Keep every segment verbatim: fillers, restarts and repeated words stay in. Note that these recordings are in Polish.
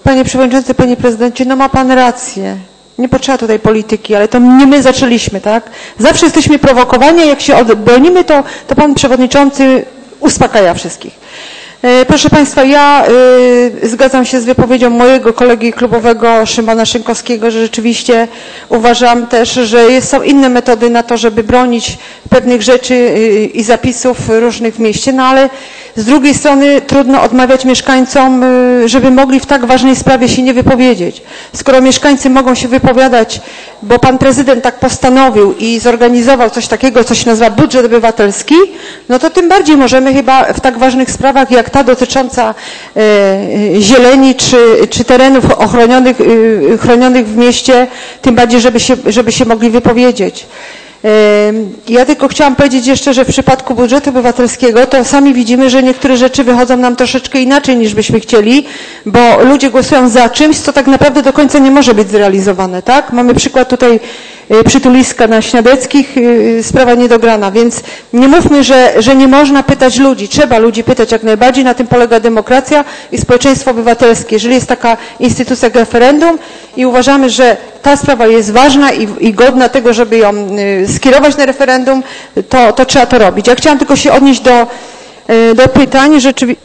Panie Przewodniczący, Panie Prezydencie, no ma Pan rację. Nie potrzeba tutaj polityki, ale to nie my zaczęliśmy, tak? Zawsze jesteśmy prowokowani, a jak się odbronimy, to, to Pan Przewodniczący uspokaja wszystkich. Proszę Państwa, ja y, zgadzam się z wypowiedzią mojego kolegi klubowego Szymona Szynkowskiego, że rzeczywiście uważam też, że jest, są inne metody na to, żeby bronić pewnych rzeczy y, i zapisów różnych w mieście, no ale z drugiej strony trudno odmawiać mieszkańcom, y, żeby mogli w tak ważnej sprawie się nie wypowiedzieć. Skoro mieszkańcy mogą się wypowiadać, bo Pan Prezydent tak postanowił i zorganizował coś takiego, co się nazywa budżet obywatelski, no to tym bardziej możemy chyba w tak ważnych sprawach jak ta dotycząca e, zieleni czy, czy terenów ochronionych, e, chronionych w mieście, tym bardziej, żeby się, żeby się mogli wypowiedzieć. E, ja tylko chciałam powiedzieć jeszcze, że w przypadku budżetu obywatelskiego to sami widzimy, że niektóre rzeczy wychodzą nam troszeczkę inaczej niż byśmy chcieli, bo ludzie głosują za czymś, co tak naprawdę do końca nie może być zrealizowane, tak? Mamy przykład tutaj przytuliska na Śniadeckich, sprawa niedograna, więc nie mówmy, że, że nie można pytać ludzi. Trzeba ludzi pytać jak najbardziej, na tym polega demokracja i społeczeństwo obywatelskie. Jeżeli jest taka instytucja jak referendum i uważamy, że ta sprawa jest ważna i, i godna tego, żeby ją skierować na referendum, to, to trzeba to robić. Ja chciałam tylko się odnieść do, do pytań, rzeczywiście...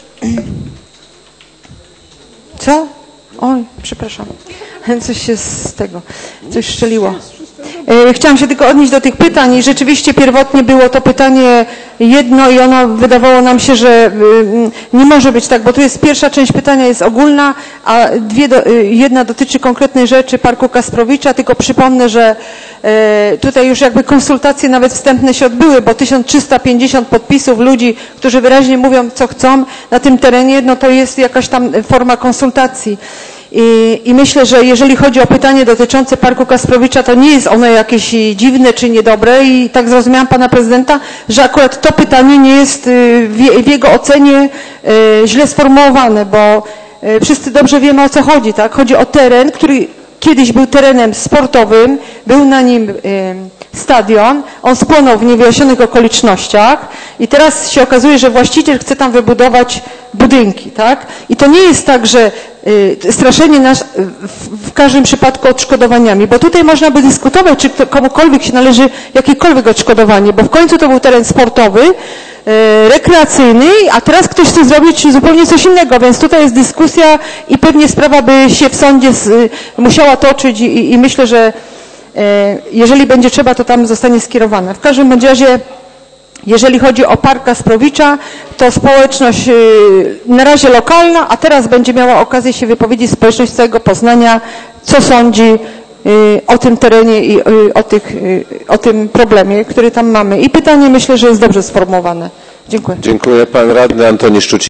Co? Oj, przepraszam. Coś się z tego, coś strzeliło. Chciałam się tylko odnieść do tych pytań i rzeczywiście pierwotnie było to pytanie jedno i ono wydawało nam się, że nie może być tak, bo tu jest pierwsza część pytania jest ogólna, a dwie do, jedna dotyczy konkretnej rzeczy Parku Kasprowicza, tylko przypomnę, że tutaj już jakby konsultacje nawet wstępne się odbyły, bo tysiąc trzysta pięćdziesiąt podpisów ludzi, którzy wyraźnie mówią co chcą na tym terenie, no to jest jakaś tam forma konsultacji. I, I myślę, że jeżeli chodzi o pytanie dotyczące Parku Kasprowicza, to nie jest ono jakieś dziwne czy niedobre i tak zrozumiałam Pana Prezydenta, że akurat to pytanie nie jest w, w jego ocenie źle sformułowane, bo wszyscy dobrze wiemy o co chodzi, tak? Chodzi o teren, który kiedyś był terenem sportowym, był na nim stadion, on spłonął w niewyjaśnionych okolicznościach i teraz się okazuje, że właściciel chce tam wybudować budynki, tak? I to nie jest tak, że y, straszenie nas w, w każdym przypadku odszkodowaniami, bo tutaj można by dyskutować, czy kto, komukolwiek się należy jakiekolwiek odszkodowanie, bo w końcu to był teren sportowy, y, rekreacyjny, a teraz ktoś chce zrobić zupełnie coś innego, więc tutaj jest dyskusja i pewnie sprawa by się w sądzie z, y, musiała toczyć i, i myślę, że jeżeli będzie trzeba, to tam zostanie skierowane. W każdym bądź razie, jeżeli chodzi o Park Kasprowicza, to społeczność na razie lokalna, a teraz będzie miała okazję się wypowiedzieć społeczność całego Poznania, co sądzi o tym terenie i o, tych, o tym problemie, który tam mamy. I pytanie myślę, że jest dobrze sformułowane. Dziękuję. Dziękuję. Pan radny Antoni Szczuciński.